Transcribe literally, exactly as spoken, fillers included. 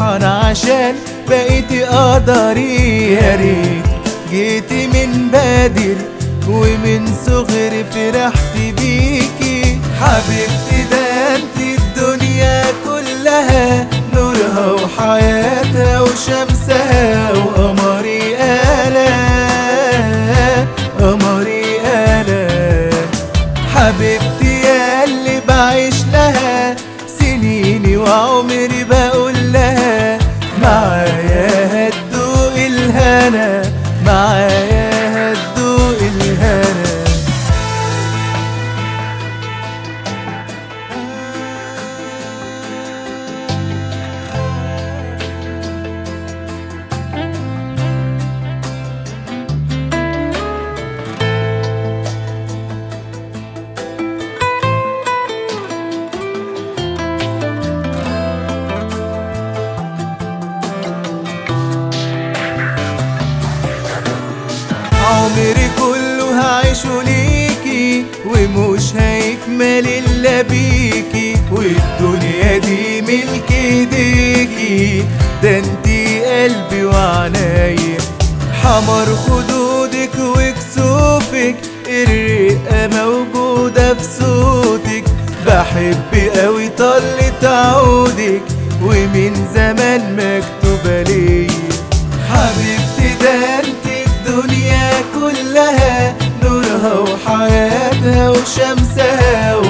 فرحان عشان بقيتي قدري. يا ريت جيتي من بدري ومن صغري فرحت بيكي. حبيبتي ده انت الدنيا كلها، نورها وحياتها وشمسها وقمري انا، قمري انا. حبيبتي يا اللي بعيش لها سنيني وعمري بقول لها معايا هتدوق الهنا، معايا هتدوق الهنا. عمري كله هعيشه ليكي ومش هيكمل الا بيكي، والدنيا دي ملك ايديكي. ده انتي قلبي وعنايا، حمر خدودك وكسوفك، الرقة موجودة في صوتك. بحب قوي طلة عودك ومن زمان مكتوبة ليا. حبيبتي ده انتي الدنيا كلها، نورها وحياتها وشمسها